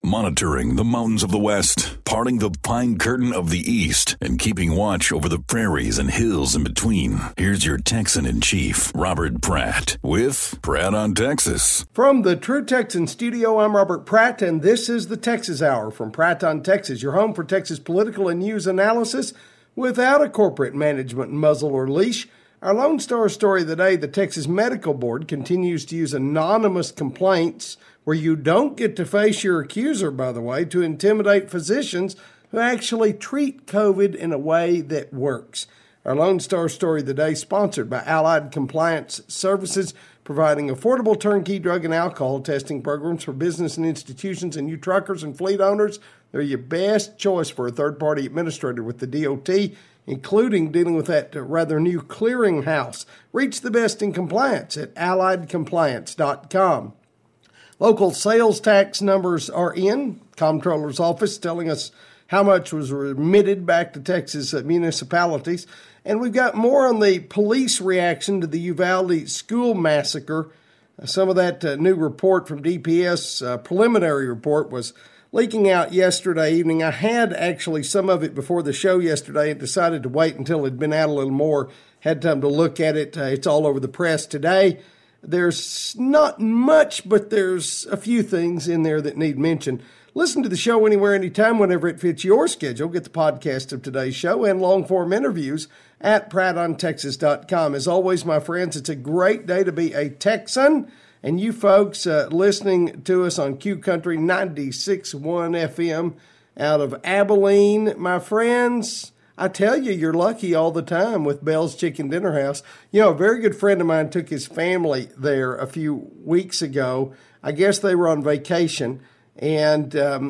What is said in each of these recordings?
monitoring the mountains of the West, parting the pine curtain of the East, and keeping watch over the prairies and hills in between. Here's your Texan-in-Chief, Robert Pratt, with Pratt on Texas. From the True Texan studio, I'm Robert Pratt, and this is the Texas Hour from Pratt on Texas, your home for Texas political and news analysis without a corporate management muzzle or leash. Our Lone Star story of the day, the Texas Medical Board continues to use anonymous complaints, where you don't get to face your accuser, by the way, to intimidate physicians who actually treat COVID in a way that works. Our Lone Star story of the day, sponsored by Allied Compliance Services, providing affordable turnkey drug and alcohol testing programs for business and institutions and you truckers and fleet owners. They're your best choice for a third-party administrator with the DOT, including dealing with that rather new clearinghouse. Reach the best in compliance at alliedcompliance.com. Local sales tax numbers are in. Comptroller's office telling us how much was remitted back to Texas municipalities. And we've got more on the police reaction to the Uvalde school massacre. Some of that new report from DPS, preliminary report, was leaking out yesterday evening. I had actually some of it before the show yesterday and decided to wait until it had been out a little more. Had time to look at it. It's all over the press today. There's not much, but there's a few things in there that need mention. Listen to the show anywhere, anytime, whenever it fits your schedule. Get the podcast of today's show and long-form interviews at PrattOnTexas.com. As always, my friends, it's a great day to be a Texan. And you folks listening to us on Q Country 96.1 FM out of Abilene, my friends, I tell you, you're lucky all the time with Bell's Chicken Dinner House. You know, a very good friend of mine took his family there a few weeks ago. I guess they were on vacation, and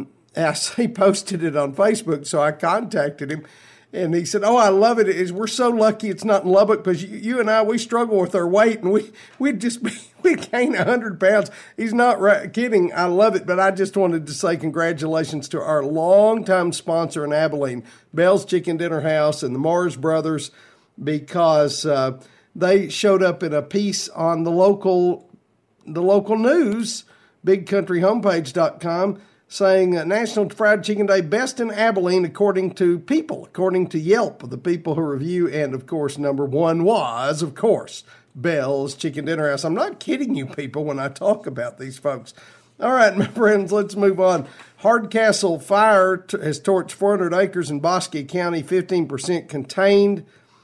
he posted it on Facebook, so I contacted him. And he said, "Oh, I love it. We're so lucky it's not in Lubbock because you and I, we struggle with our weight, and we'd gain 100 pounds." He's not kidding. I love it. But I just wanted to say congratulations to our longtime sponsor in Abilene, Bell's Chicken Dinner House and the Mars Brothers, because they showed up in a piece on the local news, BigCountryHomepage.com, saying National Fried Chicken Day best in Abilene according to Yelp, the people who review. And, of course, number one was, of course, Bell's Chicken Dinner House. I'm not kidding you people when I talk about these folks. All right, my friends, let's move on. Hardcastle fire has torched 400 acres in Bosque County, 15% contained.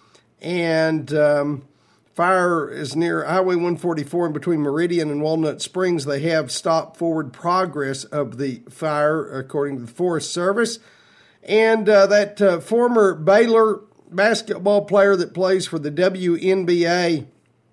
And fire is near Highway 144 in between Meridian and Walnut Springs. They have stopped forward progress of the fire, according to the Forest Service. And that former Baylor basketball player that plays for the WNBA,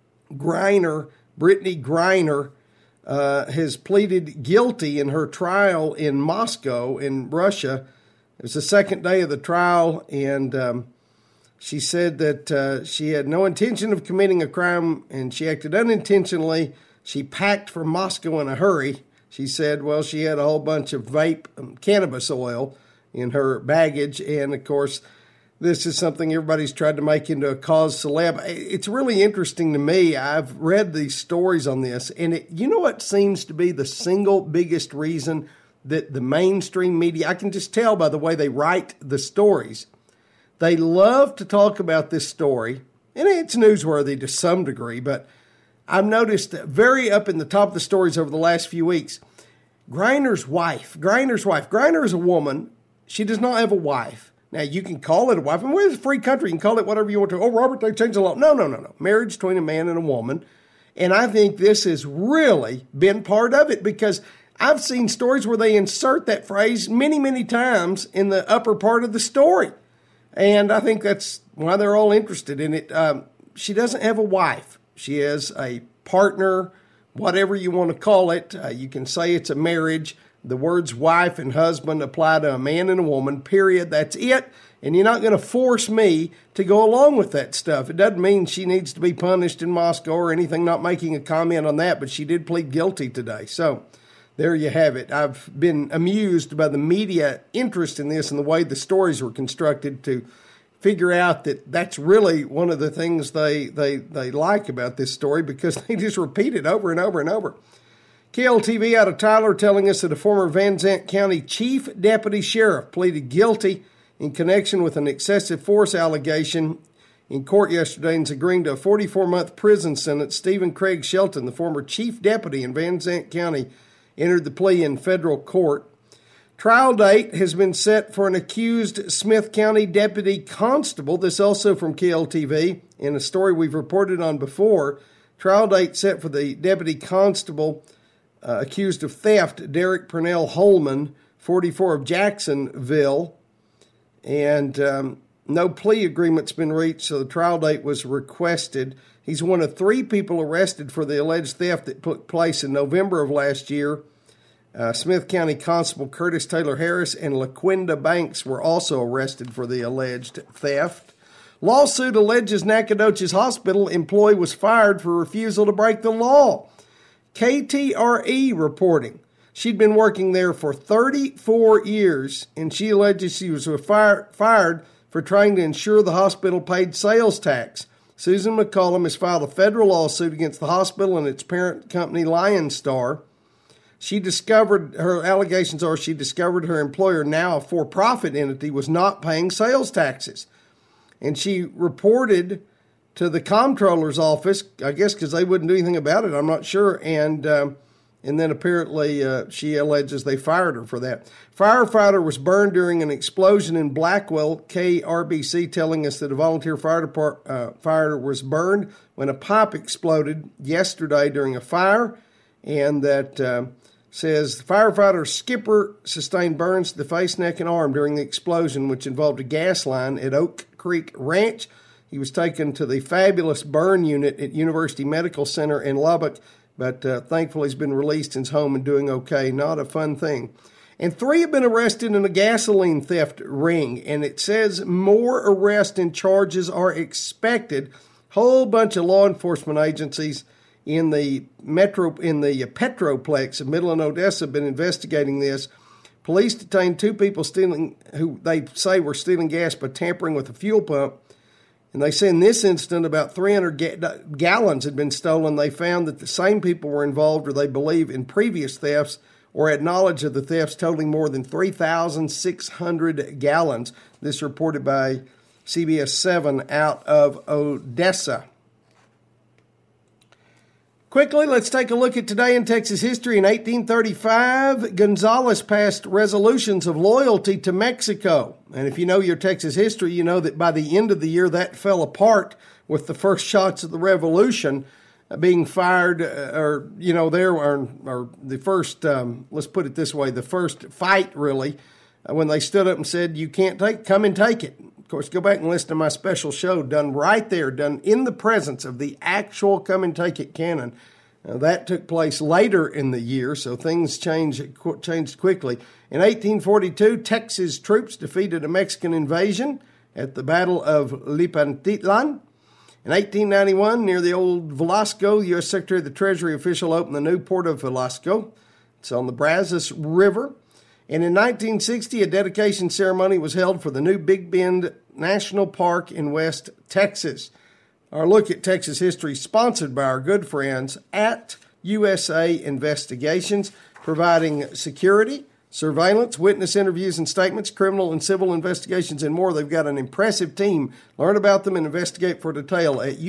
Brittany Griner, has pleaded guilty in her trial in Moscow in Russia. It was the second day of the trial, and she said that she had no intention of committing a crime and she acted unintentionally. She packed from Moscow in a hurry. She said, well, she had a whole bunch of vape cannabis oil in her baggage. And, of course, this is something everybody's tried to make into a cause celeb. It's really interesting to me. I've read these stories on this. And you know what seems to be the single biggest reason that the mainstream media, I can just tell by the way they write the stories, they love to talk about this story, and it's newsworthy to some degree, but I've noticed that very up in the top of the stories over the last few weeks, Griner's wife. Griner is a woman. She does not have a wife. Now, you can call it a wife, and we're a free country. You can call it whatever you want to. Oh, Robert, they changed the law. No. Marriage between a man and a woman, and I think this has really been part of it because I've seen stories where they insert that phrase many, many times in the upper part of the story. And I think that's why they're all interested in it. She doesn't have a wife. She has a partner, whatever you want to call it. You can say it's a marriage. The words wife and husband apply to a man and a woman, period. That's it. And you're not going to force me to go along with that stuff. It doesn't mean she needs to be punished in Moscow or anything, not making a comment on that, but she did plead guilty today. So there you have it. I've been amused by the media interest in this and the way the stories were constructed to figure out that that's really one of the things they like about this story because they just repeat it over and over and over. KLTV out of Tyler telling us that a former Van Zandt County Chief Deputy Sheriff pleaded guilty in connection with an excessive force allegation in court yesterday and is agreeing to a 44-month prison sentence. Stephen Craig Shelton, the former Chief Deputy in Van Zandt County, entered the plea in federal court. Trial date has been set for an accused Smith County Deputy Constable. This also from KLTV in a story we've reported on before. Trial date set for the Deputy Constable accused of theft, Derek Purnell Holman, 44 of Jacksonville. And no plea agreement's been reached, so the trial date was requested. He's one of 3 people arrested for the alleged theft that took place in November of last year. Smith County Constable Curtis Taylor Harris and LaQuinda Banks were also arrested for the alleged theft. Lawsuit alleges Nacogdoches Hospital employee was fired for refusal to break the law. KTRE reporting. She'd been working there for 34 years, and she alleges she was fired for trying to ensure the hospital paid sales tax. Susan McCollum has filed a federal lawsuit against the hospital and its parent company, Lion Star. Her allegations are she discovered her employer, now a for-profit entity, was not paying sales taxes. And she reported to the comptroller's office, I guess because they wouldn't do anything about it, I'm not sure, and then apparently she alleges they fired her for that. Firefighter was burned during an explosion in Blackwell. KRBC telling us that a volunteer fire was burned when a pipe exploded yesterday during a fire, and that says firefighter Skipper sustained burns to the face, neck, and arm during the explosion, which involved a gas line at Oak Creek Ranch. He was taken to the fabulous burn unit at University Medical Center in Lubbock, but thankfully he's been released in his home and doing okay. Not a fun thing. And 3 have been arrested in a gasoline theft ring, and it says more arrests and charges are expected. Whole bunch of law enforcement agencies in the Petroplex of Midland, Odessa have been investigating this. Police detained 2 people who they say were stealing gas by tampering with a fuel pump. And they say in this incident about 300 gallons had been stolen. They found that the same people were involved, or they believe, in previous thefts or had knowledge of the thefts totaling more than 3,600 gallons. This reported by CBS 7 out of Odessa. Quickly, let's take a look at today in Texas history. In 1835, Gonzales passed resolutions of loyalty to Mexico. And if you know your Texas history, you know that by the end of the year, that fell apart with the first shots of the revolution being fired, or the first, let's put it this way, the first fight, really, when they stood up and said, you can't come and take it. Of course, go back and listen to my special show done right there, done in the presence of the actual come and take it cannon. That took place later in the year, so things changed quickly. In 1842, Texas troops defeated a Mexican invasion at the Battle of Lipantitlan. In 1891, near the old Velasco, U.S. Secretary of the Treasury official opened the new port of Velasco. It's on the Brazos River. And in 1960, a dedication ceremony was held for the new Big Bend National Park in West Texas. Our look at Texas history sponsored by our good friends at USA Investigations, providing security, surveillance, witness interviews and statements, criminal and civil investigations, and more. They've got an impressive team. Learn about them and investigate for detail at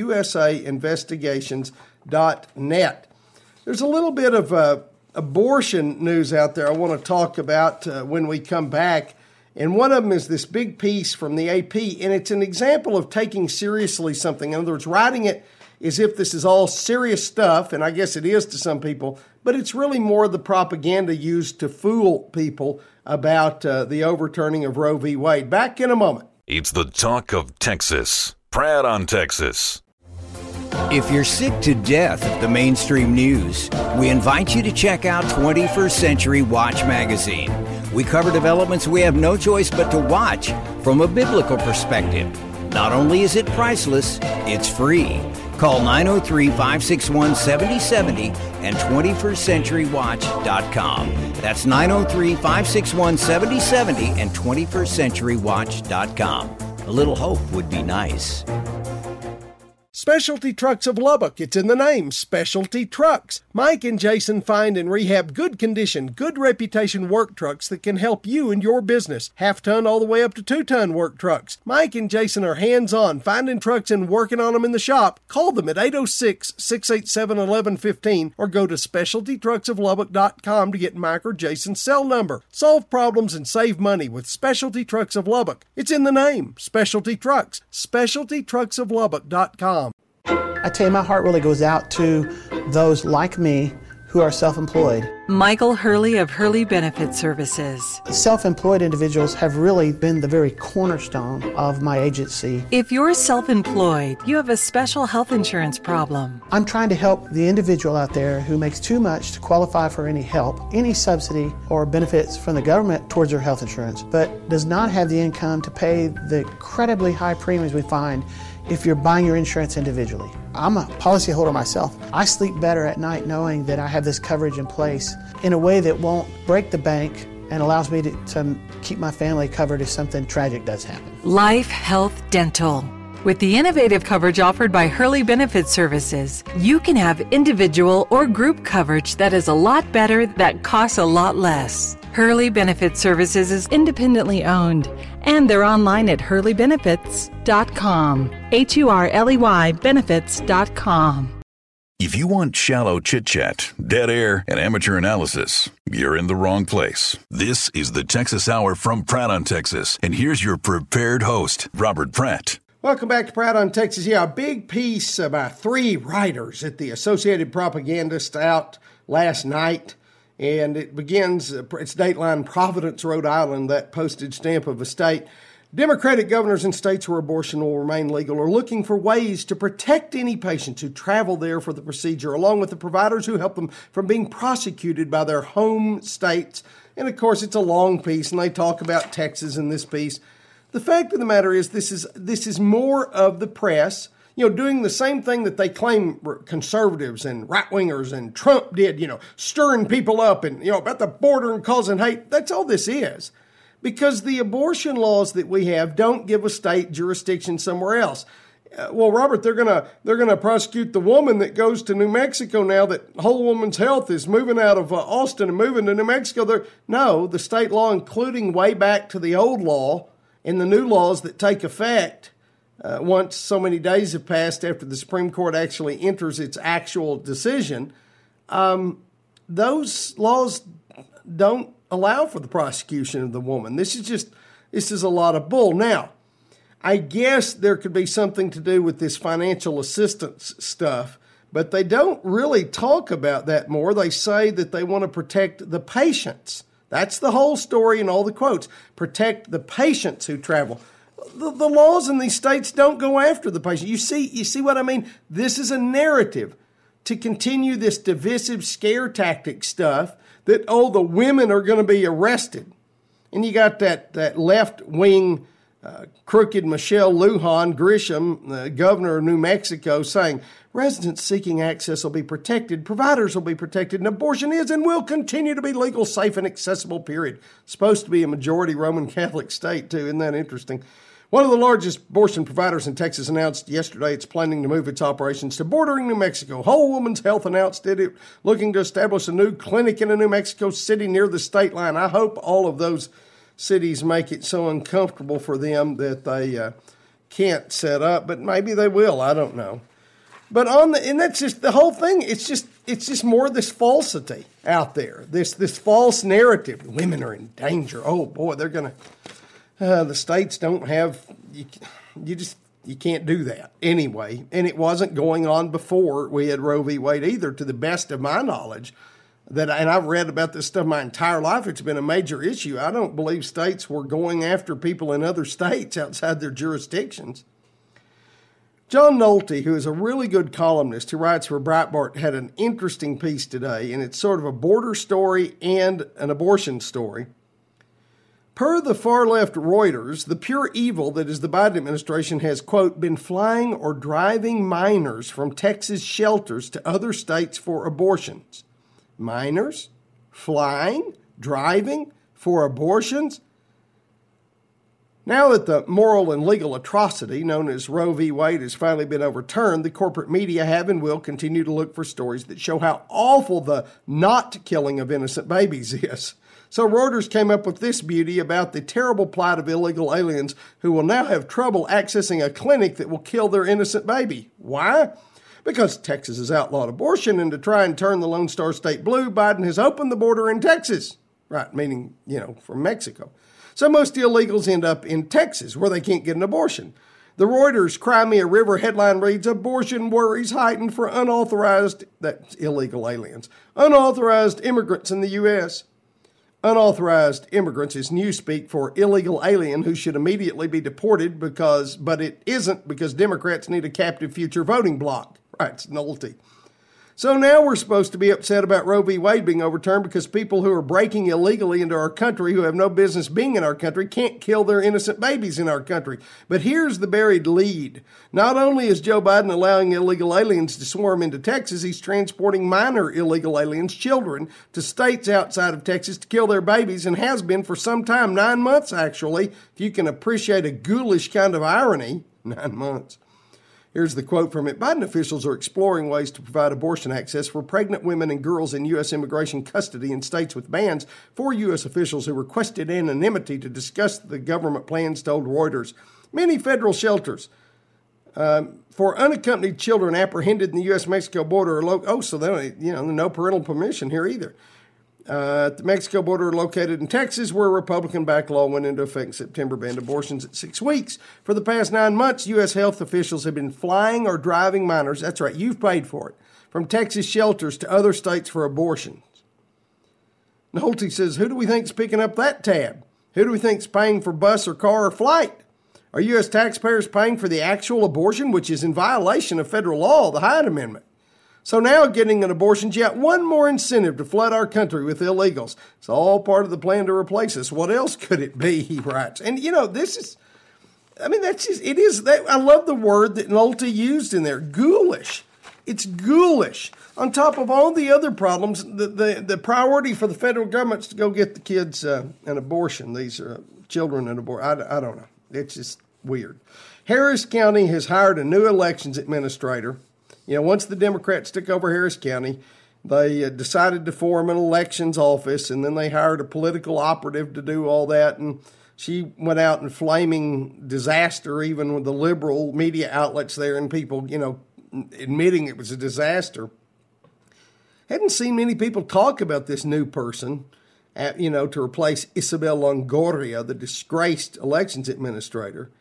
usainvestigations.net. There's a little bit of abortion news out there I want to talk about when we come back. And one of them is this big piece from the AP, and it's an example of taking seriously something. In other words, writing it as if this is all serious stuff, and I guess it is to some people, but it's really more the propaganda used to fool people about the overturning of Roe v. Wade. Back in a moment. It's the talk of Texas. Pratt on Texas. If you're sick to death of the mainstream news, we invite you to check out 21st Century Watch magazine. We cover developments we have no choice but to watch from a biblical perspective. Not only is it priceless, it's free. Call 903-561-7070 and 21stcenturywatch.com. That's 903-561-7070 and 21stcenturywatch.com. A little hope would be nice. Specialty Trucks of Lubbock. It's in the name, Specialty Trucks. Mike and Jason find and rehab good condition, good reputation work trucks that can help you and your business. Half-ton all the way up to 2-ton work trucks. Mike and Jason are hands-on, finding trucks and working on them in the shop. Call them at 806-687-1115 or go to SpecialtyTrucksOfLubbock.com to get Mike or Jason's cell number. Solve problems and save money with Specialty Trucks of Lubbock. It's in the name, Specialty Trucks. SpecialtyTrucksOfLubbock.com. I tell you, my heart really goes out to those like me who are self-employed. Michael Hurley of Hurley Benefit Services. Self-employed individuals have really been the very cornerstone of my agency. If you're self-employed, you have a special health insurance problem. I'm trying to help the individual out there who makes too much to qualify for any help, any subsidy or benefits from the government towards their health insurance, but does not have the income to pay the incredibly high premiums we find if you're buying your insurance individually. I'm a policyholder myself. I sleep better at night knowing that I have this coverage in place in a way that won't break the bank and allows me to keep my family covered if something tragic does happen. Life Health Dental. With the innovative coverage offered by Hurley Benefit Services, you can have individual or group coverage that is a lot better, that costs a lot less. Hurley Benefit Services is independently owned, and they're online at hurleybenefits.com. HURLEY benefits.com. If you want shallow chit-chat, dead air, and amateur analysis, you're in the wrong place. This is the Texas Hour from Pratt on Texas, and here's your prepared host, Robert Pratt. Welcome back to Pratt on Texas. Yeah, a big piece by 3 writers at the Associated Propagandist out last night. And it begins, it's Dateline, Providence, Rhode Island, that postage stamp of a state. Democratic governors in states where abortion will remain legal are looking for ways to protect any patients who travel there for the procedure, along with the providers who help them from being prosecuted by their home states. And of course, it's a long piece, and they talk about Texas in this piece. The fact of the matter is, this is more of the press, doing the same thing that they claim conservatives and right-wingers and Trump did, stirring people up and, about the border and causing hate. That's all this is. Because the abortion laws that we have don't give a state jurisdiction somewhere else. Well, Robert, they're gonna prosecute the woman that goes to New Mexico now that Whole Woman's Health is moving out of Austin and moving to New Mexico. No, the state law, including way back to the old law and the new laws that take effect once so many days have passed after the Supreme Court actually enters its actual decision, those laws don't allow for the prosecution of the woman. This is a lot of bull. Now, I guess there could be something to do with this financial assistance stuff, but they don't really talk about that more. They say that they want to protect the patients. That's the whole story in all the quotes. Protect the patients who travel. The laws in these states don't go after the patient. You see what I mean? This is a narrative to continue this divisive scare tactic stuff that, the women are going to be arrested. And you got that left-wing crooked Michelle Lujan Grisham, the governor of New Mexico, saying residents seeking access will be protected, providers will be protected, and abortion is and will continue to be legal, safe, and accessible, period. It's supposed to be a majority Roman Catholic state, too. Isn't that interesting? One of the largest abortion providers in Texas announced yesterday it's planning to move its operations to bordering New Mexico. Whole Woman's Health announced it looking to establish a new clinic in a New Mexico city near the state line. I hope all of those cities make it so uncomfortable for them that they can't set up, but maybe they will. I don't know. But and that's just the whole thing. It's just more of this falsity out there. This false narrative. Women are in danger. Oh boy, they're gonna. The states don't have. You can't do that anyway. And it wasn't going on before we had Roe v. Wade either, to the best of my knowledge. And I've read about this stuff my entire life. It's been a major issue. I don't believe states were going after people in other states outside their jurisdictions. John Nolte, who is a really good columnist who writes for Breitbart, had an interesting piece today, and it's sort of a border story and an abortion story. Per the far-left Reuters, the pure evil that is the Biden administration has, quote, been flying or driving minors from Texas shelters to other states for abortions. Minors? Flying? Driving? For abortions? Now that the moral and legal atrocity known as Roe v. Wade has finally been overturned, the corporate media have and will continue to look for stories that show how awful the not killing of innocent babies is. So Reuters came up with this beauty about the terrible plight of illegal aliens who will now have trouble accessing a clinic that will kill their innocent baby. Why? Because Texas has outlawed abortion, and to try and turn the Lone Star State blue, Biden has opened the border in Texas. Right, meaning, from Mexico. So most illegals end up in Texas, where they can't get an abortion. The Reuters Cry Me a River headline reads, "Abortion worries heightened for unauthorized," that's illegal aliens, "unauthorized immigrants in the U.S." Unauthorized immigrants is newspeak for illegal alien who should immediately be deported but it isn't because Democrats need a captive future voting bloc. Right, it's nullity. So now we're supposed to be upset about Roe v. Wade being overturned because people who are breaking illegally into our country, who have no business being in our country, can't kill their innocent babies in our country. But here's the buried lead. Not only is Joe Biden allowing illegal aliens to swarm into Texas, he's transporting minor illegal aliens, children, to states outside of Texas to kill their babies, and has been for some time, 9 months actually, if you can appreciate a ghoulish kind of irony, 9 months. Here's the quote from it. Biden officials are exploring ways to provide abortion access for pregnant women and girls in U.S. immigration custody in states with bans. 4 U.S. officials who requested anonymity to discuss the government plans told Reuters. Many federal shelters for unaccompanied children apprehended in the U.S.-Mexico border are so they don't, no parental permission here either. The Mexico border located in Texas, where a Republican-backed law went into effect in September, banned abortions at 6 weeks. For the past 9 months, U.S. health officials have been flying or driving minors, that's right, you've paid for it, from Texas shelters to other states for abortions. Nolte says, who do we think's picking up that tab? Who do we think's paying for bus or car or flight? Are U.S. taxpayers paying for the actual abortion, which is in violation of federal law, the Hyde Amendment? So now getting an abortion's yet one more incentive to flood our country with illegals. It's all part of the plan to replace us. What else could it be, he writes. And, this is, that's just, it is, I love the word that Nolte used in there, ghoulish. It's ghoulish. On top of all the other problems, the priority for the federal government is to go get the kids an abortion, these children an abortion. I don't know. It's just weird. Harris County has hired a new elections administrator. Once the Democrats took over Harris County, they decided to form an elections office, and then they hired a political operative to do all that. And she went out in flaming disaster, even with the liberal media outlets there and people, admitting it was a disaster. Hadn't seen many people talk about this new person, to replace Isabel Longoria, the disgraced elections administrator.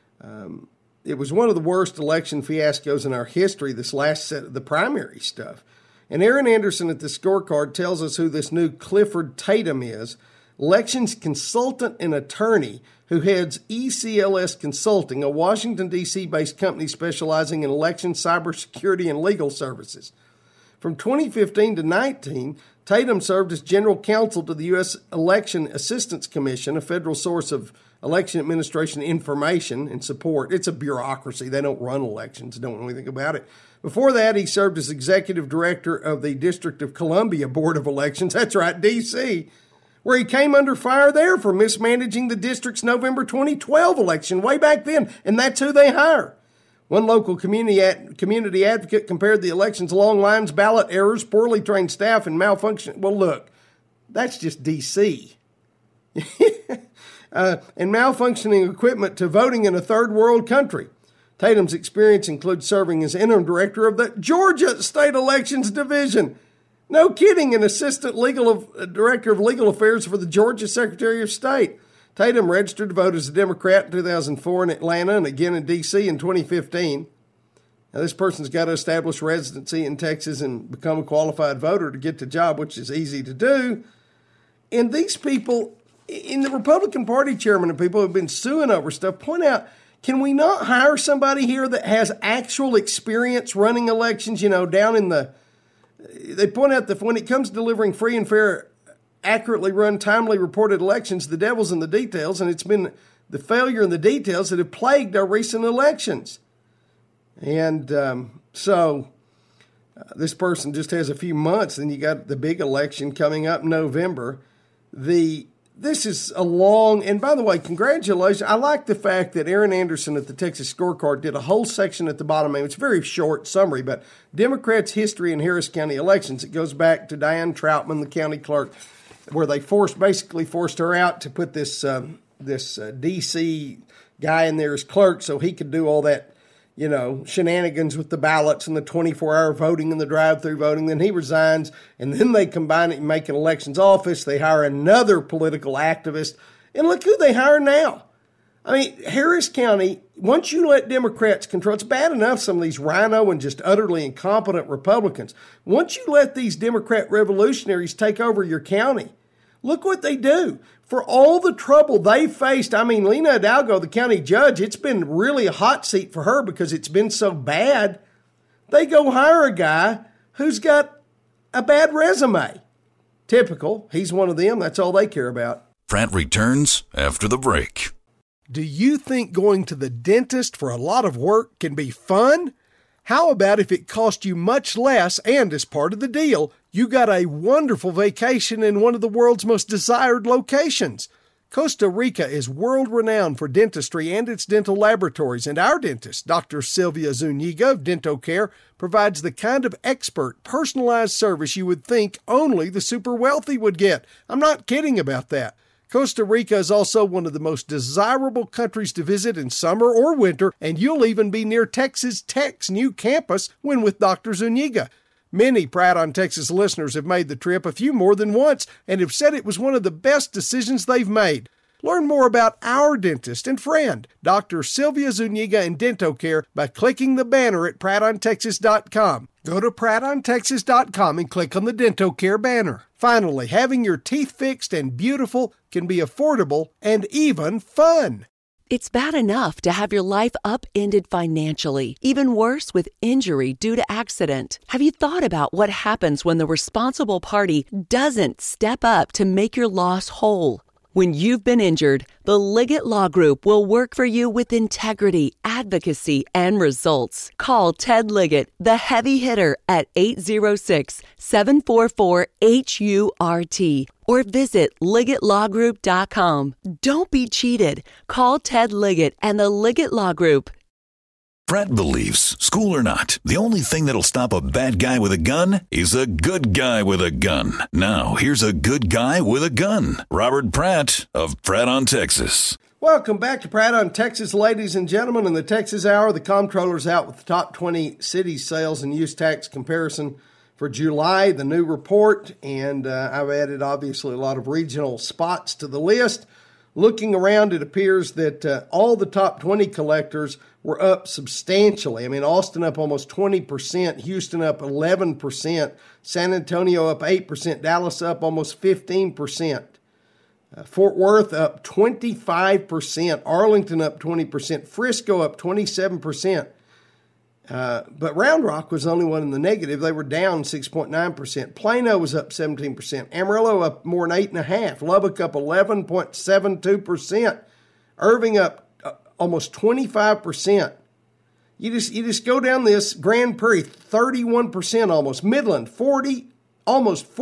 It was one of the worst election fiascos in our history, this last set of the primary stuff. And Aaron Anderson at the Scorecard tells us who this new Clifford Tatum is, elections consultant and attorney who heads ECLS Consulting, a Washington, D.C.-based company specializing in election, cybersecurity, and legal services. From 2015 to 19, Tatum served as general counsel to the U.S. Election Assistance Commission, a federal source of election administration information and support. It's a bureaucracy. They don't run elections, don't know anything about it. Before that, he served as executive director of the District of Columbia Board of Elections. That's right, D.C., where he came under fire there for mismanaging the district's November 2012 election way back then, and that's who they hire. One local community advocate compared the election's long lines, ballot errors, poorly trained staff, and malfunction. Well, look, that's just D.C., and malfunctioning equipment to voting in a third world country. Tatum's experience includes serving as interim director of the Georgia State Elections Division. No kidding, an assistant director of legal affairs for the Georgia Secretary of State. Tatum registered to vote as a Democrat in 2004 in Atlanta and again in D.C. in 2015. Now, this person's got to establish residency in Texas and become a qualified voter to get the job, which is easy to do. And these people in the Republican Party chairman and people who have been suing over stuff point out, can we not hire somebody here that has actual experience running elections, down in the... They point out that when it comes to delivering free and fair, accurately run, timely reported elections, the devil's in the details, and it's been the failure in the details that have plagued our recent elections. And this person just has a few months, then you got the big election coming up in November. The this is a long, and by the way, congratulations. I like the fact that Aaron Anderson at the Texas Scorecard did a whole section at the bottom. It's a very short summary, but Democrats' history in Harris County elections. It goes back to Diane Troutman, the county clerk, where they basically forced her out to put this D.C. guy in there as clerk so he could do all that, shenanigans with the ballots and the 24-hour voting and the drive-through voting. Then he resigns, and then they combine it and make an elections office. They hire another political activist, and look who they hire now. I mean, Harris County, once you let Democrats control, it's bad enough some of these rhino and just utterly incompetent Republicans. Once you let these Democrat revolutionaries take over your county, look what they do. For all the trouble they faced, Lena Hidalgo, the county judge, it's been really a hot seat for her because it's been so bad. They go hire a guy who's got a bad resume. Typical. He's one of them. That's all they care about. Pratt returns after the break. Do you think going to the dentist for a lot of work can be fun? How about if it cost you much less and as part of the deal, you got a wonderful vacation in one of the world's most desired locations? Costa Rica is world-renowned for dentistry and its dental laboratories, and our dentist, Dr. Sylvia Zuniga of DentoCare, provides the kind of expert, personalized service you would think only the super wealthy would get. I'm not kidding about that. Costa Rica is also one of the most desirable countries to visit in summer or winter, and you'll even be near Texas Tech's new campus when with Dr. Zuniga. Many Pratt on Texas listeners have made the trip a few more than once and have said it was one of the best decisions they've made. Learn more about our dentist and friend, Dr. Sylvia Zuniga and DentoCare, by clicking the banner at PrattOnTexas.com. Go to PrattOnTexas.com and click on the DentoCare banner. Finally, having your teeth fixed and beautiful can be affordable and even fun. It's bad enough to have your life upended financially, even worse with injury due to accident. Have you thought about what happens when the responsible party doesn't step up to make your loss whole? When you've been injured, the Liggett Law Group will work for you with integrity, advocacy, and results. Call Ted Liggett, the heavy hitter, at 806-744-HURT or visit LiggettLawGroup.com. Don't be cheated. Call Ted Liggett and the Liggett Law Group. Pratt believes, school or not, the only thing that'll stop a bad guy with a gun is a good guy with a gun. Now, here's a good guy with a gun. Robert Pratt of Pratt on Texas. Welcome back to Pratt on Texas, ladies and gentlemen. In the Texas Hour, the comptroller's out with the top 20 city sales and use tax comparison for July, the new report. And I've added, obviously, a lot of regional spots to the list. Looking around, it appears that all the top 20 collectors were up substantially. Austin up almost 20%, Houston up 11%, San Antonio up 8%, Dallas up almost 15%, Fort Worth up 25%, Arlington up 20%, Frisco up 27%. But Round Rock was the only one in the negative. They were down 6.9%. Plano was up 17%. Amarillo up more than 8.5%. Lubbock up 11.72%. Irving up almost 25%. You just go down this. Grand Prairie 31% almost. Midland almost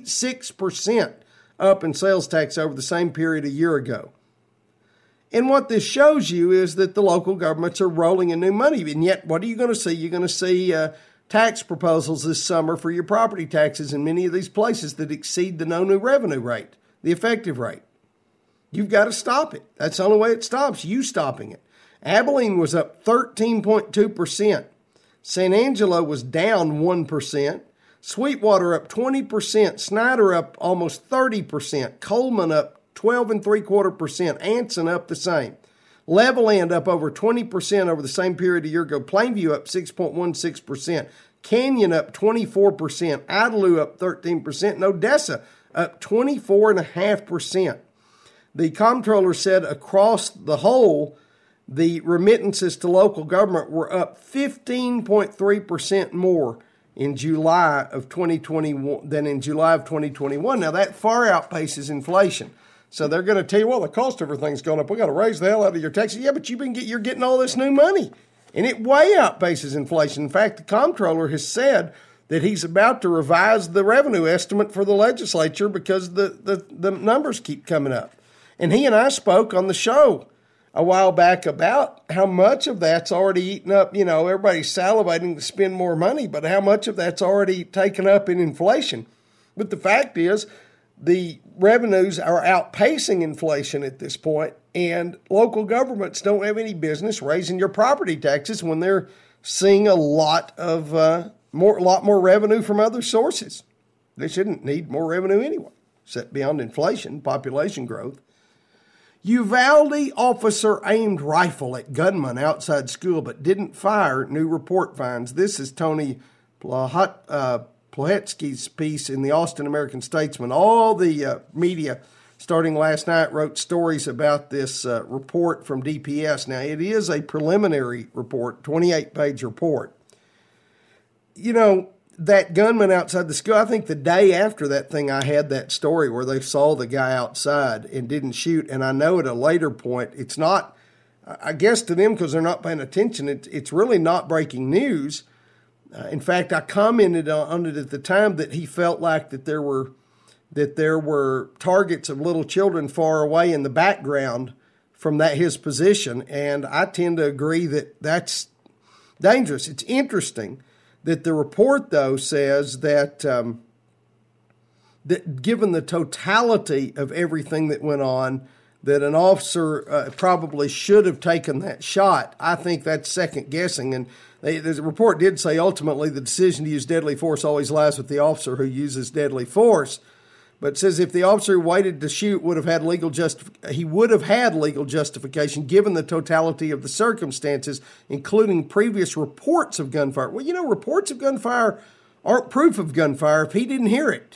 46% up in sales tax over the same period a year ago. And what this shows you is that the local governments are rolling in new money. And yet, what are you going to see? You're going to see tax proposals this summer for your property taxes in many of these places that exceed the no new revenue rate, the effective rate. You've got to stop it. That's the only way it stops, you stopping it. Abilene was up 13.2%. San Angelo was down 1%. Sweetwater up 20%. Snyder up almost 30%. Coleman up 12.75%. Anson up the same. Levelland up over 20% over the same period a year ago. Plainview up 6.16%. Canyon up 24%. Idalou up 13%. And Odessa up 24.5%. The comptroller said across the whole, the remittances to local government were up 15.3% more in July of 2021 than in July of 2021. Now, that far outpaces inflation. So they're going to tell you, well, the cost of everything's gone up. We got to raise the hell out of your taxes. Yeah, but you're getting all this new money. And it way outpaces inflation. In fact, the comptroller has said that he's about to revise the revenue estimate for the legislature because the numbers keep coming up. And he and I spoke on the show a while back about how much of that's already eaten up. You know, everybody's salivating to spend more money, but how much of that's already taken up in inflation. But the fact is, the revenues are outpacing inflation at this point, and local governments don't have any business raising your property taxes when they're seeing a lot more revenue from other sources. They shouldn't need more revenue anyway, except beyond inflation, population growth. Uvalde officer aimed rifle at gunman outside school but didn't fire, new report finds. This is Tony Plahetsky's piece in the Austin American-Statesman. All the media, starting last night, wrote stories about this report from DPS. Now, it is a preliminary report, 28-page report. You know, that gunman outside the school, I think the day after that thing, I had that story where they saw the guy outside and didn't shoot. And I know at a later point, it's not, I guess to them, because they're not paying attention, it's really not breaking news. In fact, I commented on it at the time that he felt like that there were targets of little children far away in the background from his position. And I tend to agree that that's dangerous. It's interesting that the report, though, says that that given the totality of everything that went on, that an officer probably should have taken that shot. I think that's second guessing. And the report did say ultimately the decision to use deadly force always lies with the officer who uses deadly force. But it says if the officer who waited to shoot he would have had legal justification given the totality of the circumstances, including previous reports of gunfire. Well, you know, reports of gunfire aren't proof of gunfire if he didn't hear it.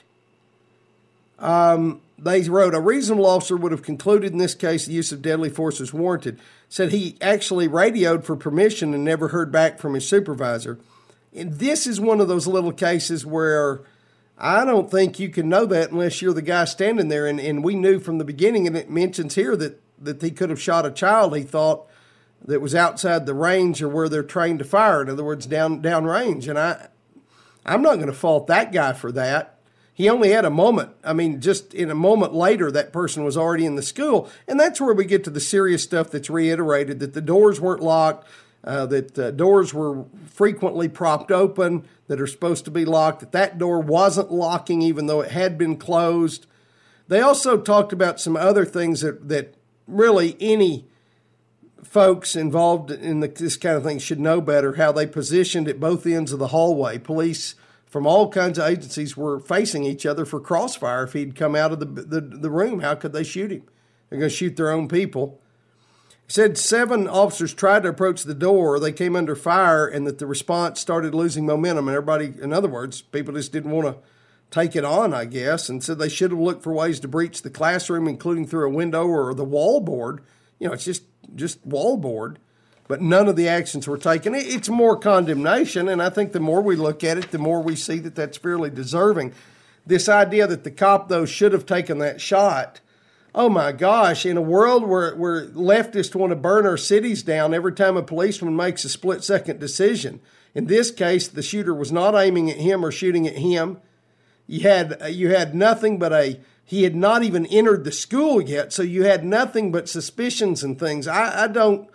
They wrote, a reasonable officer would have concluded in this case the use of deadly force was warranted. Said he actually radioed for permission and never heard back from his supervisor. And this is one of those little cases where I don't think you can know that unless you're the guy standing there. And we knew from the beginning, and it mentions here that he could have shot a child he thought that was outside the range or where they're trained to fire. In other words, down range. And I'm not going to fault that guy for that. He only had a moment. I mean, just in a moment later, that person was already in the school. And that's where we get to the serious stuff that's reiterated, that the doors weren't locked, that doors were frequently propped open that are supposed to be locked, that door wasn't locking even though it had been closed. They also talked about some other things that really any folks involved in this kind of thing should know better, how they positioned at both ends of the hallway. Police from all kinds of agencies were facing each other for crossfire. If he'd come out of the room, how could they shoot him? They're going to shoot their own people. He said 7 officers tried to approach the door. They came under fire, and that the response started losing momentum. And everybody, in other words, people just didn't want to take it on, I guess, and said they should have looked for ways to breach the classroom, including through a window or the wall board. You know, it's just wall board. But none of the actions were taken. It's more condemnation, and I think the more we look at it, the more we see that that's fairly deserving. This idea that the cop, though, should have taken that shot. Oh, my gosh, in a world where leftists want to burn our cities down every time a policeman makes a split-second decision. In this case, the shooter was not aiming at him or shooting at him. You had nothing but he had not even entered the school yet, so you had nothing but suspicions and things. That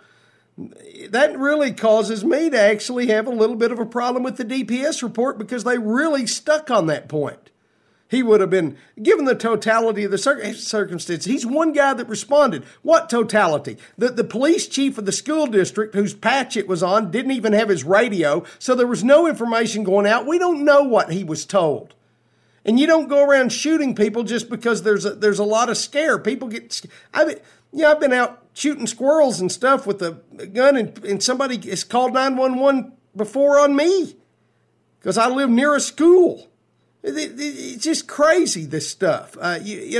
really causes me to actually have a little bit of a problem with the DPS report because they really stuck on that point. He would have been, given the totality of the circumstances, he's one guy that responded. What totality? The police chief of the school district, whose patch it was on, didn't even have his radio, so there was no information going out. We don't know what he was told. And you don't go around shooting people just because there's a lot of scare. People get, I've been out shooting squirrels and stuff with a gun, and somebody has called 911 before on me because I live near a school. It's just crazy, this stuff. I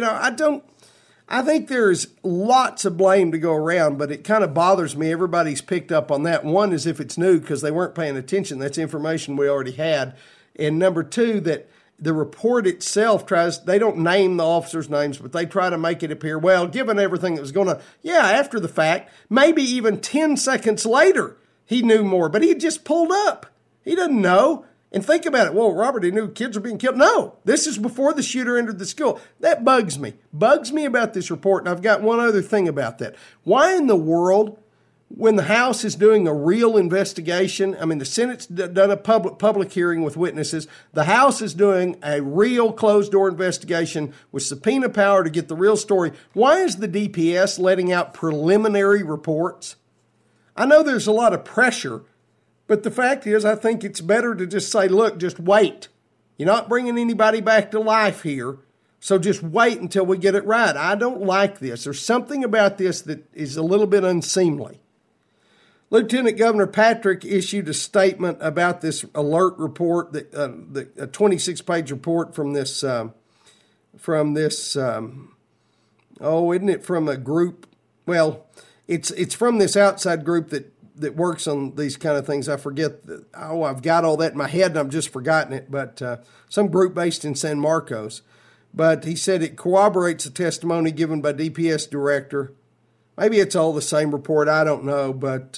think there's lots of blame to go around, but it kind of bothers me. Everybody's picked up on that. One is if it's new because they weren't paying attention. That's information we already had. And number two, that the report itself they don't name the officers' names, but they try to make it appear, well, given everything that was going on, after the fact, maybe even 10 seconds later, he knew more, but he just pulled up. He doesn't know. And think about it. Well, Robert, he knew kids were being killed. No, this is before the shooter entered the school. That bugs me. Bugs me about this report. And I've got one other thing about that. Why in the world, when the House is doing a real investigation, I mean, the Senate's done a public hearing with witnesses. The House is doing a real closed-door investigation with subpoena power to get the real story. Why is the DPS letting out preliminary reports? I know there's a lot of pressure, but the fact is, I think it's better to just say, look, just wait. You're not bringing anybody back to life here, so just wait until we get it right. I don't like this. There's something about this that is a little bit unseemly. Lieutenant Governor Patrick issued a statement about this alert report, a 26-page report from this, isn't it from a group? Well, it's from this outside group that works on these kind of things. I forget. I've got all that in my head and I've just forgotten it, but some group based in San Marcos. But he said it corroborates the testimony given by DPS director. Maybe it's all the same report. I don't know. But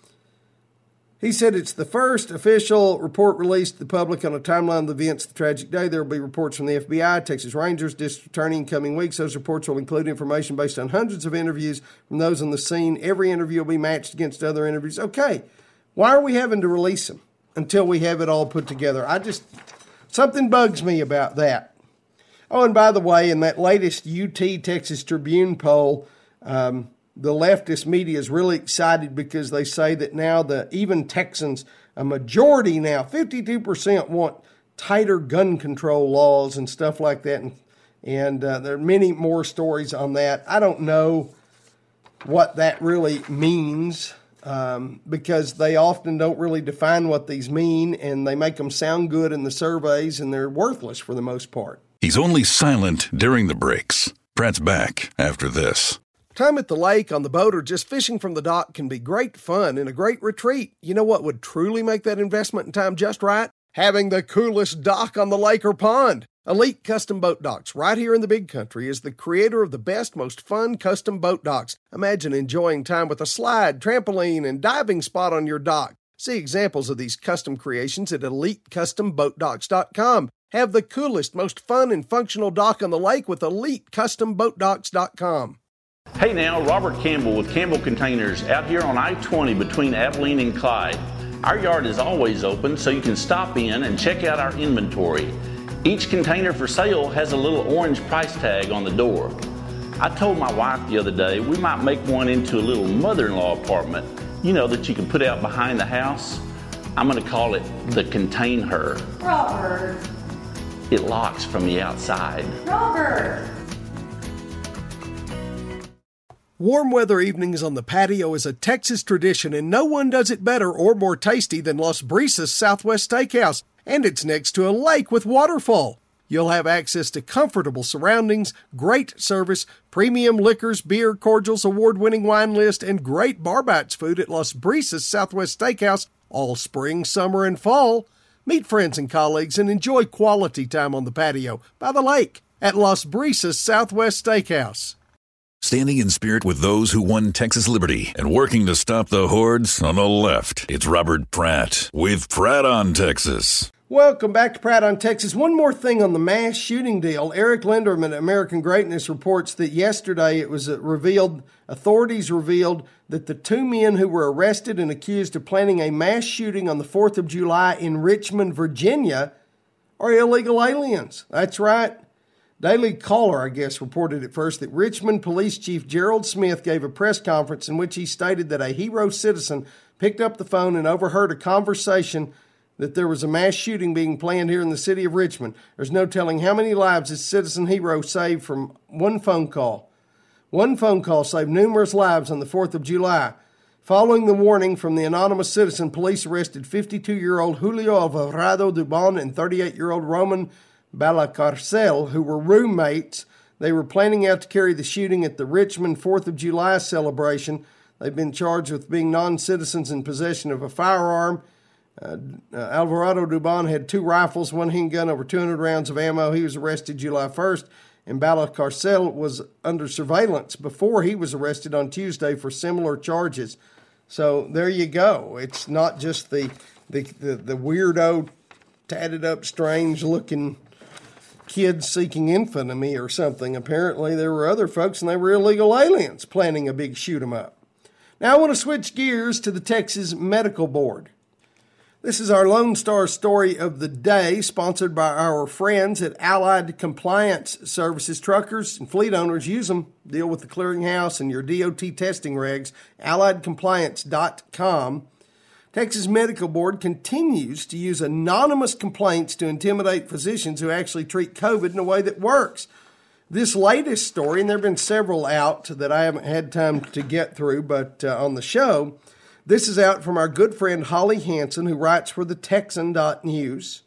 he said it's the first official report released to the public on a timeline of the events of the tragic day. There will be reports from the FBI, Texas Rangers, District Attorney in coming weeks. Those reports will include information based on hundreds of interviews from those on the scene. Every interview will be matched against other interviews. Okay, why are we having to release them until we have it all put together? Something bugs me about that. Oh, and by the way, in that latest UT Texas Tribune poll, the leftist media is really excited because they say that now even Texans, a majority now, 52% want tighter gun control laws and stuff like that. And there are many more stories on that. I don't know what that really means because they often don't really define what these mean, and they make them sound good in the surveys, and they're worthless for the most part. He's only silent during the breaks. Pratt's back after this. Time at the lake, on the boat, or just fishing from the dock can be great fun and a great retreat. You know what would truly make that investment in time just right? Having the coolest dock on the lake or pond. Elite Custom Boat Docks, right here in the Big Country, is the creator of the best, most fun custom boat docks. Imagine enjoying time with a slide, trampoline, and diving spot on your dock. See examples of these custom creations at EliteCustomBoatDocks.com. Have the coolest, most fun and functional dock on the lake with EliteCustomBoatDocks.com. Hey now, Robert Campbell with Campbell Containers out here on I-20 between Abilene and Clyde. Our yard is always open, so you can stop in and check out our inventory. Each container for sale has a little orange price tag on the door. I told my wife the other day we might make one into a little mother-in-law apartment, that you can put out behind the house. I'm going to call it the Contain Her. Robert. It locks from the outside. Robert. Warm weather evenings on the patio is a Texas tradition, and no one does it better or more tasty than Las Brisas Southwest Steakhouse. And it's next to a lake with waterfall. You'll have access to comfortable surroundings, great service, premium liquors, beer, cordials, award-winning wine list, and great bar bites food at Las Brisas Southwest Steakhouse all spring, summer, and fall. Meet friends and colleagues and enjoy quality time on the patio by the lake at Las Brisas Southwest Steakhouse. Standing in spirit with those who won Texas liberty and working to stop the hordes on the left. It's Robert Pratt with Pratt on Texas. Welcome back to Pratt on Texas. One more thing on the mass shooting deal. Eric Linderman at American Greatness reports that yesterday it was authorities revealed that the two men who were arrested and accused of planning a mass shooting on the 4th of July in Richmond, Virginia, are illegal aliens. That's right. Daily Caller, I guess, reported at first that Richmond Police Chief Gerald Smith gave a press conference in which he stated that a hero citizen picked up the phone and overheard a conversation that there was a mass shooting being planned here in the city of Richmond. There's no telling how many lives this citizen hero saved from one phone call. One phone call saved numerous lives on the 4th of July. Following the warning from the anonymous citizen, police arrested 52-year-old Julio Alvarado Dubon and 38-year-old Roman Balacarcel, who were roommates. They were planning out to carry the shooting at the Richmond 4th of July celebration. They've been charged with being non-citizens in possession of a firearm. Alvarado Dubon had 2 rifles, 1 handgun, over 200 rounds of ammo. He was arrested July 1st, and Balacarcel was under surveillance before he was arrested on Tuesday for similar charges. So there you go. It's not just the weirdo tatted up, strange-looking kids seeking infamy or something. Apparently, there were other folks, and they were illegal aliens planning a big shoot-'em-up. Now, I want to switch gears to the Texas Medical Board. This is our Lone Star story of the day, sponsored by our friends at Allied Compliance Services. Truckers and fleet owners use them. Deal with the clearinghouse and your DOT testing regs. AlliedCompliance.com. Texas Medical Board continues to use anonymous complaints to intimidate physicians who actually treat COVID in a way that works. This latest story, and there have been several out that I haven't had time to get through, but on the show, this is out from our good friend Holly Hansen, who writes for the Texan.news.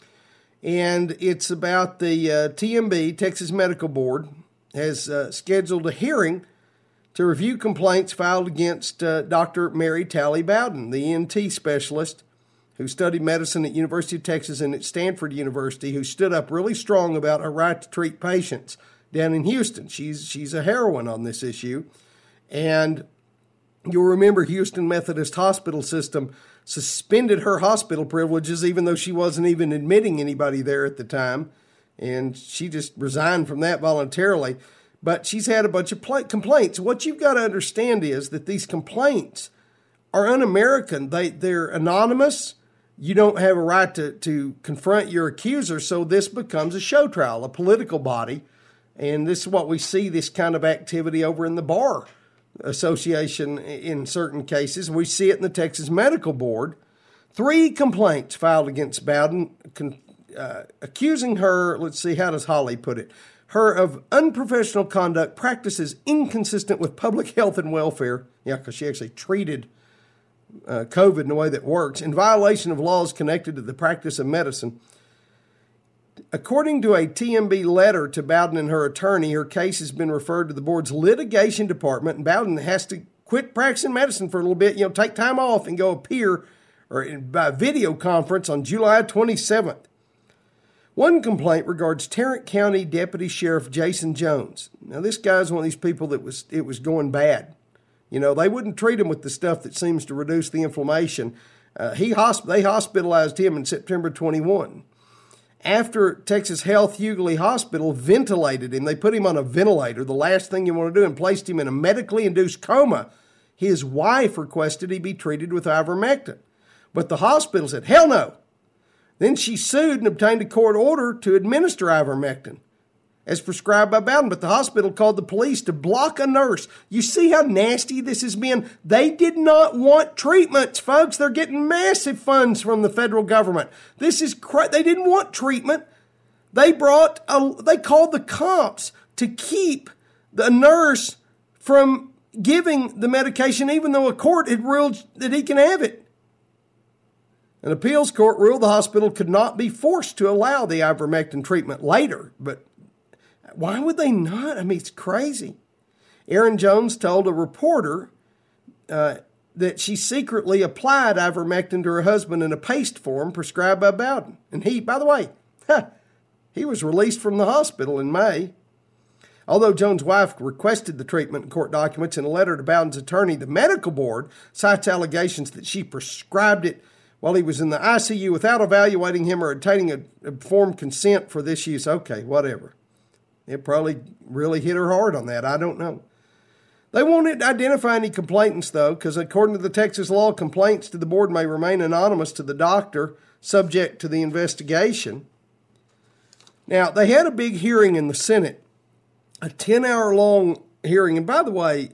And it's about the TMB, Texas Medical Board, has scheduled a hearing to review complaints filed against Dr. Mary Talley Bowden, the ENT specialist who studied medicine at University of Texas and at Stanford University, who stood up really strong about her right to treat patients down in Houston. She's a heroine on this issue. And you'll remember Houston Methodist Hospital System suspended her hospital privileges even though she wasn't even admitting anybody there at the time. And she just resigned from that voluntarily. But she's had a bunch of complaints. What you've got to understand is that these complaints are un-American. They're anonymous. You don't have a right to confront your accuser, so this becomes a show trial, a political body. And this is what we see, this kind of activity over in the Bar Association in certain cases. We see it in the Texas Medical Board. 3 complaints filed against Bowden, accusing her, let's see, how does Holly put it? Her of unprofessional conduct, practices inconsistent with public health and welfare. Yeah, because she actually treated COVID in a way that works, in violation of laws connected to the practice of medicine. According to a TMB letter to Bowden and her attorney, her case has been referred to the board's litigation department, and Bowden has to quit practicing medicine for a little bit, take time off and go appear by video conference on July 27th. One complaint regards Tarrant County Deputy Sheriff Jason Jones. Now, this guy's one of these people that it was going bad. They wouldn't treat him with the stuff that seems to reduce the inflammation. They hospitalized him in September 21. After Texas Health Hughley Hospital ventilated him, they put him on a ventilator, the last thing you want to do, and placed him in a medically induced coma. His wife requested he be treated with ivermectin. But the hospital said, hell no. Then she sued and obtained a court order to administer ivermectin as prescribed by Bowden, but the hospital called the police to block a nurse. You see how nasty this has been? They did not want treatments, folks. They're getting massive funds from the federal government. This is they didn't want treatment. They called the cops to keep the nurse from giving the medication, even though a court had ruled that he can have it. An appeals court ruled the hospital could not be forced to allow the ivermectin treatment later, but why would they not? I mean, it's crazy. Erin Jones told a reporter that she secretly applied ivermectin to her husband in a paste form prescribed by Bowden. And he, by the way, he was released from the hospital in May. Although Jones' wife requested the treatment in court documents in a letter to Bowden's attorney, the medical board cites allegations that she prescribed it while he was in the ICU without evaluating him or obtaining a informed consent for this use. Okay, whatever. It probably really hit her hard on that. I don't know. They won't identify any complainants, though, because according to the Texas law, complaints to the board may remain anonymous to the doctor, subject to the investigation. Now, they had a big hearing in the Senate, a 10-hour-long hearing. And by the way,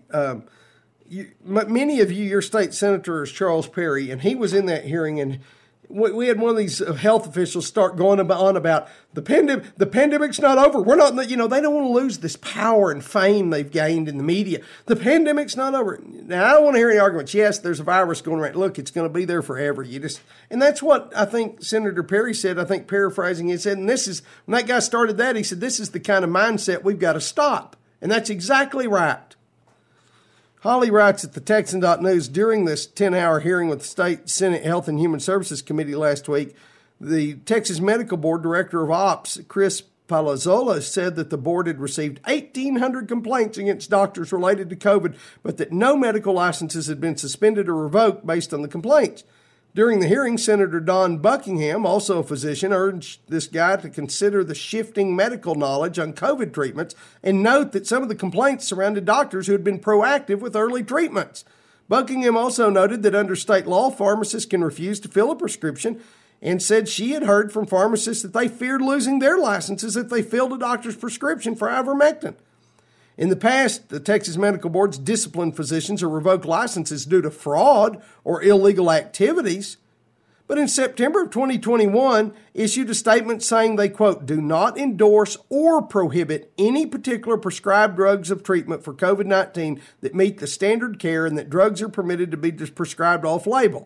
many of you, your state senator is Charles Perry, and he was in that hearing, and we had one of these health officials start going on about the pandemic's not over. We're not, they don't want to lose this power and fame they've gained in the media. The pandemic's not over. Now, I don't want to hear any arguments. Yes, there's a virus going around. Look, it's going to be there forever. And that's what I think Senator Perry said. I think paraphrasing, he said, and this is, when that guy started that, he said, this is the kind of mindset we've got to stop. And that's exactly right. Holly writes at the Texan.news, during this 10-hour hearing with the State Senate Health and Human Services Committee last week, the Texas Medical Board Director of Ops, Chris Palazzola, said that the board had received 1,800 complaints against doctors related to COVID, but that no medical licenses had been suspended or revoked based on the complaints. During the hearing, Senator Don Buckingham, also a physician, urged this guy to consider the shifting medical knowledge on COVID treatments and note that some of the complaints surrounded doctors who had been proactive with early treatments. Buckingham also noted that under state law, pharmacists can refuse to fill a prescription and said she had heard from pharmacists that they feared losing their licenses if they filled a doctor's prescription for ivermectin. In the past, the Texas Medical Board's disciplined physicians or revoked licenses due to fraud or illegal activities, but in September of 2021 issued a statement saying they, quote, do not endorse or prohibit any particular prescribed drugs of treatment for COVID-19 that meet the standard care and that drugs are permitted to be prescribed off-label.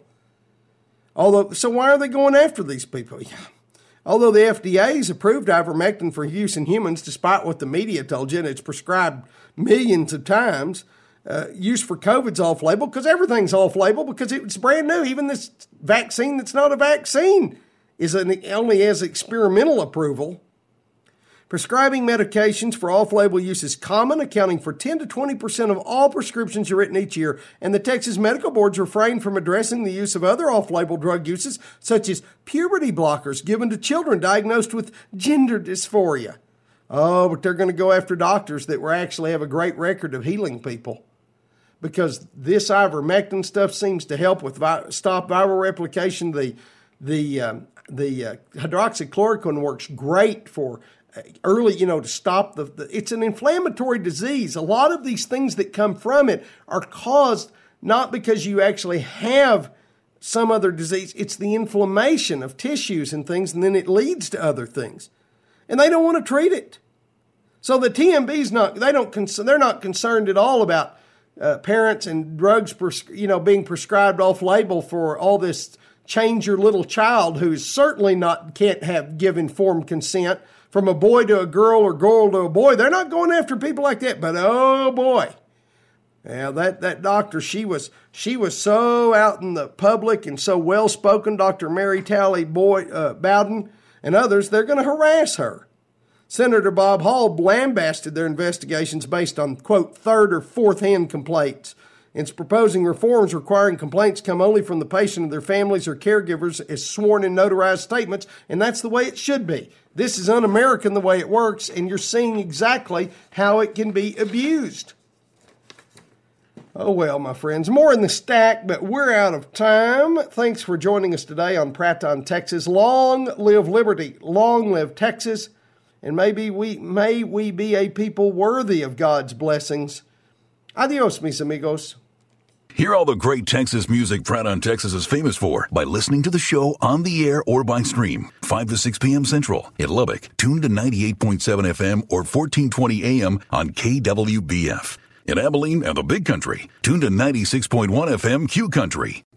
So why are they going after these people? Although the FDA has approved ivermectin for use in humans, despite what the media told you, and it's prescribed millions of times, use for COVID's off-label because everything's off-label because it's brand new. Even this vaccine that's not a vaccine only has experimental approval. Prescribing medications for off-label use is common, accounting for 10 to 20% of all prescriptions written each year, and the Texas Medical Boards refrain from addressing the use of other off-label drug uses, such as puberty blockers given to children diagnosed with gender dysphoria. Oh, but they're going to go after doctors that actually have a great record of healing people, because this ivermectin stuff seems to help with stop viral replication. The hydroxychloroquine works great for early, to stop it's an inflammatory disease. A lot of these things that come from it are caused not because you actually have some other disease. It's the inflammation of tissues and things, and then it leads to other things. And they don't want to treat it. So the TMB's they're not concerned at all about parents and drugs, being prescribed off-label for all this change your little child who's certainly can't give informed consent from a boy to a girl or girl to a boy. They're not going after people like that, but oh boy. Yeah, that doctor, she was so out in the public and so well-spoken, Dr. Mary Talley Bowden and others, they're going to harass her. Senator Bob Hall lambasted their investigations based on, quote, third or fourth-hand complaints. It's proposing reforms requiring complaints come only from the patient and their families or caregivers as sworn and notarized statements, and that's the way it should be. This is un-American the way it works, and you're seeing exactly how it can be abused. Oh, well, my friends, more in the stack, but we're out of time. Thanks for joining us today on Pratt on Texas. Long live liberty, long live Texas, and may we be a people worthy of God's blessings. Adios, mis amigos. Hear all the great Texas music Pratt on Texas is famous for by listening to the show on the air or by stream, 5 to 6 p.m. Central. In Lubbock, tune to 98.7 FM or 1420 AM on KWBF. In Abilene and the Big Country, tune to 96.1 FM Q Country.